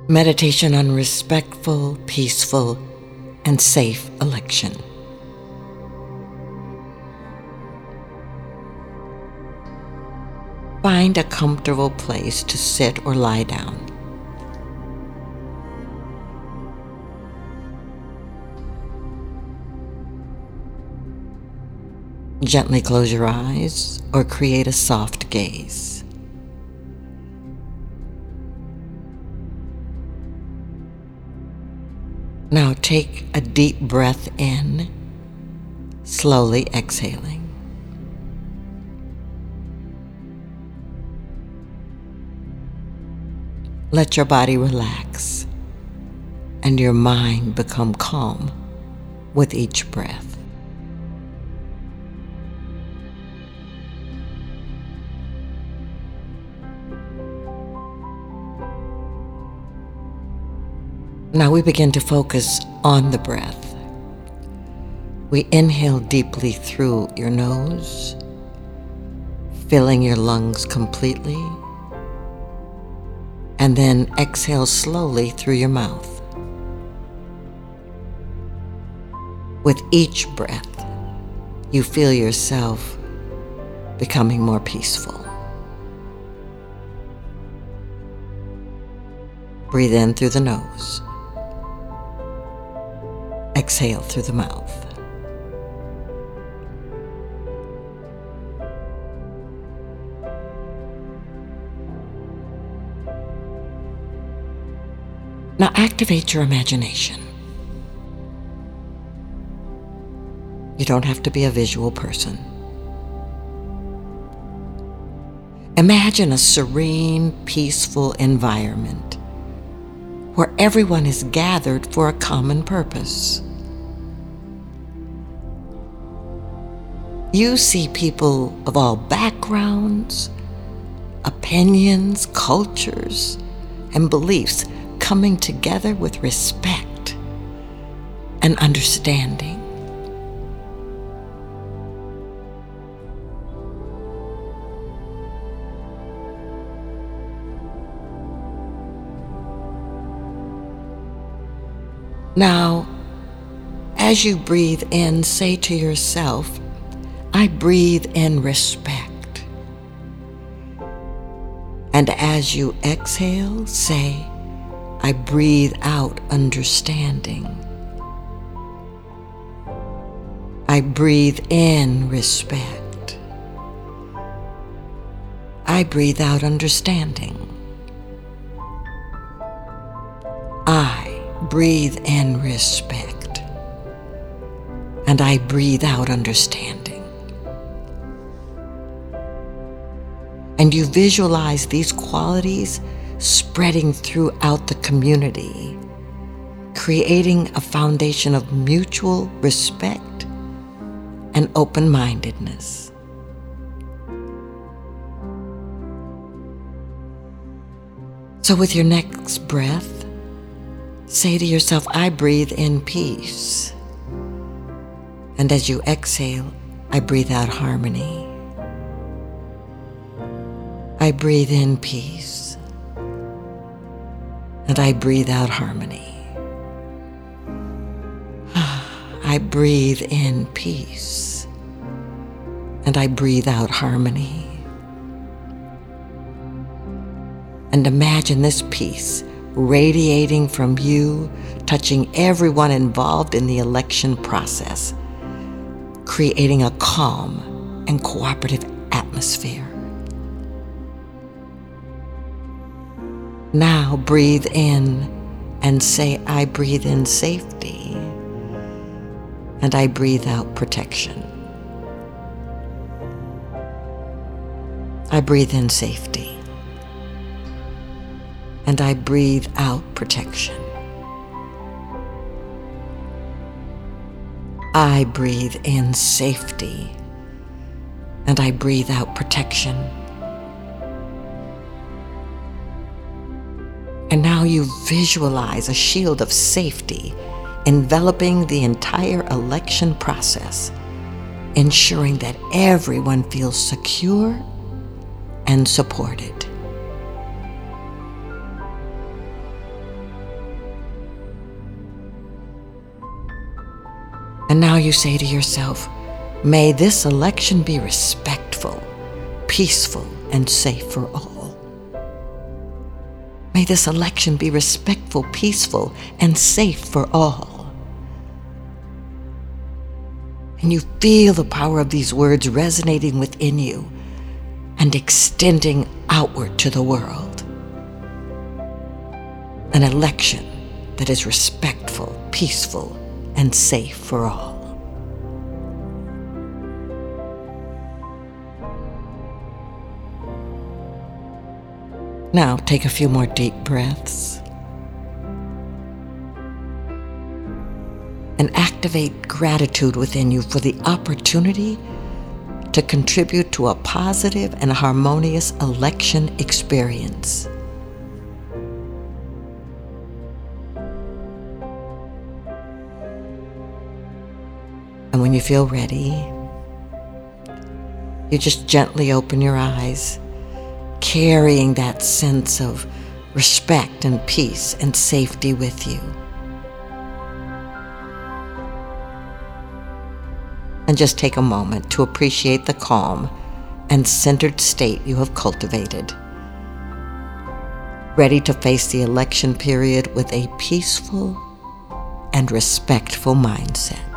Meditation on respectful, peaceful, and safe election. Find a comfortable place to sit or lie down. Gently close your eyes or create a soft gaze. Now take a deep breath in, slowly exhaling. Let your body relax and your mind become calm with each breath. Now we begin to focus on the breath. We inhale deeply through your nose, filling your lungs completely, and then exhale slowly through your mouth. With each breath, you feel yourself becoming more peaceful. Breathe in through the nose. Exhale through the mouth. Now activate your imagination. You don't have to be a visual person. Imagine a serene, peaceful environment where everyone is gathered for a common purpose. You see people of all backgrounds, opinions, cultures, and beliefs coming together with respect and understanding. Now, as you breathe in, say to yourself, I breathe in respect. And as you exhale, say, I breathe out understanding. I breathe in respect. I breathe out understanding. I breathe in respect. And I breathe out understanding. And you visualize these qualities spreading throughout the community, creating a foundation of mutual respect and open-mindedness. So with your next breath, say to yourself, I breathe in peace. And as you exhale, I breathe out harmony. I breathe in peace, and I breathe out harmony. I breathe in peace, and I breathe out harmony. And imagine this peace radiating from you, touching everyone involved in the election process, creating a calm and cooperative atmosphere. Now breathe in and say, I breathe in safety, and I breathe out protection. I breathe in safety, and I breathe out protection. I breathe in safety, and I breathe out protection. And now you visualize a shield of safety enveloping the entire election process, ensuring that everyone feels secure and supported. And now you say to yourself, may this election be respectful, peaceful, and safe for all. May this election be respectful, peaceful, and safe for all. And you feel the power of these words resonating within you and extending outward to the world. An election that is respectful, peaceful, and safe for all. Now take a few more deep breaths and activate gratitude within you for the opportunity to contribute to a positive and harmonious election experience. And when you feel ready, you just gently open your eyes, carrying that sense of respect and peace and safety with you. And just take a moment to appreciate the calm and centered state you have cultivated, ready to face the election period with a peaceful and respectful mindset.